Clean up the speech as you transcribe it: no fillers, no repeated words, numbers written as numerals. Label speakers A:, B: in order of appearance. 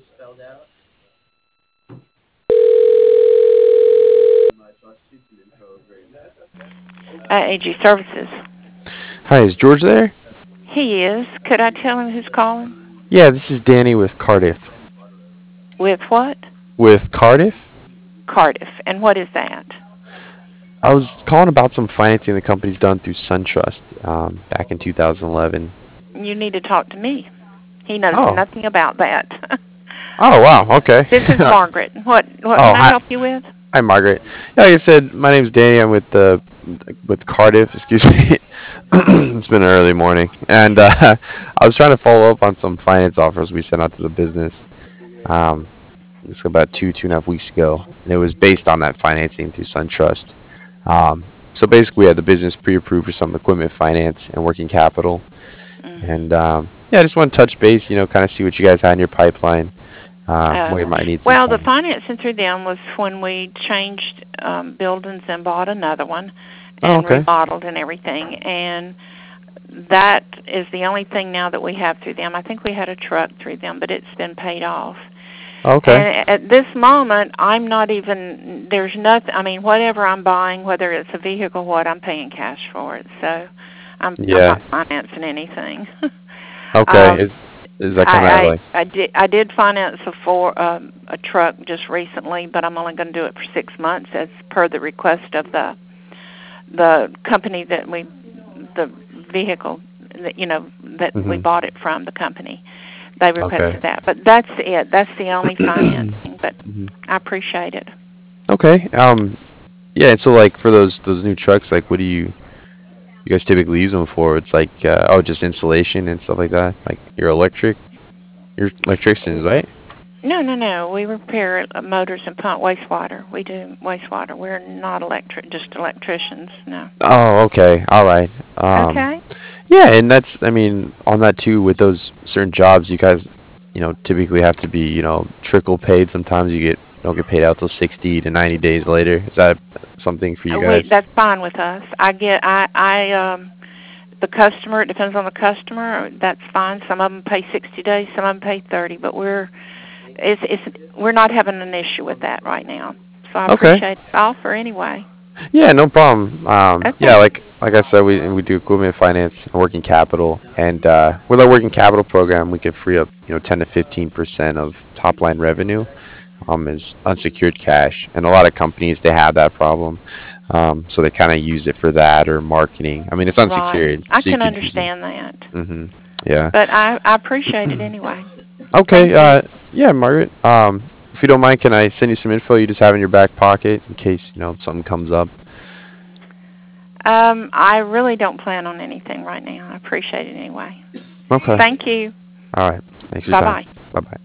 A: AG Services.
B: Hi, is George there?
A: He is. Could I tell him who's calling?
B: Yeah, this is Danny with Cardiff.
A: With what?
B: With Cardiff?
A: Cardiff. And what is that?
B: I was calling about some financing the company's done through SunTrust back in 2011.
A: You need to talk to me. He knows
B: Oh.
A: nothing about that.
B: Oh, wow. Okay.
A: This is Margaret. What
B: Oh,
A: can I
B: hi.
A: help you with?
B: Hi, Margaret. Yeah, like I said, my name's Danny. I'm with Cardiff. Excuse me. It's been an early morning, and I was trying to follow up on some finance offers we sent out to the business. Um, it's about 2.5 weeks ago, and it was based on that financing through SunTrust. So basically, we had the business pre-approved for some equipment finance and working capital,
A: Mm.
B: and yeah, I just want to touch base, kind of see what you guys had in your pipipeline,
A: Uh,
B: where you might need some
A: well, the
B: funding.
A: financing through them was when we changed buildings and bought another one
B: Oh,
A: and
B: okay.
A: remodeled and everything. And that is the only thing now that we have through them. I think we had a truck through them, but it's been paid off.
B: Okay.
A: And at this moment, I'm not even, there's nothing, I mean, whatever I'm buying, whether it's a vehicle, what, I'm paying cash for it. So I'm
B: Yeah.
A: not financing anything.
B: Okay.
A: um,
B: Is that kind of like?
A: I did finance a truck just recently, but I'm only going to do it for 6 months as per the request of the company the vehicle that that we
B: Hmm.
A: bought it from, the company. They
B: Okay.
A: requested that, but that's it. That's the only financing. But
B: Mhm.
A: I appreciate it.
B: Okay. Yeah. And so, like, for those new trucks, like, what do you guys typically use them for? It's like, just installation and stuff like that. Like, your electricians, right?
A: No, no, no. We repair motors and pump wastewater. We do wastewater. We're not just electricians. No.
B: Oh, okay. All right.
A: Okay.
B: Yeah, and I mean, on that too, with those certain jobs, you guys, typically have to be, trickle paid. Sometimes don't get paid out till 60 to 90 days later. Is that something for you guys?
A: That's fine with us. The customer. It depends on the customer. That's fine. Some of them pay 60 days. Some of them pay 30. But we're not having an issue with that right now. So I
B: Okay.
A: appreciate the offer anyway.
B: Yeah, no problem. Yeah,
A: Okay.
B: like I said, we do equipment finance and working capital, and with our working capital program, we can free up 10 to 15% of top line revenue as unsecured cash, and a lot of companies they have that problem, so they kind of use it for that or marketing. I mean, it's
A: Right.
B: unsecured,
A: I
B: so you
A: can
B: could use it.
A: understand that.
B: Hmm. Yeah.
A: But I appreciate it anyway.
B: Okay.
A: Thank you.
B: Yeah, Margaret. If you don't mind, can I send you some info you just have in your back pocket in case something comes up?
A: I really don't plan on anything right now. I appreciate it anyway.
B: Okay.
A: Thank you.
B: All right. Thanks for your time.
A: Bye-bye.
B: Bye bye.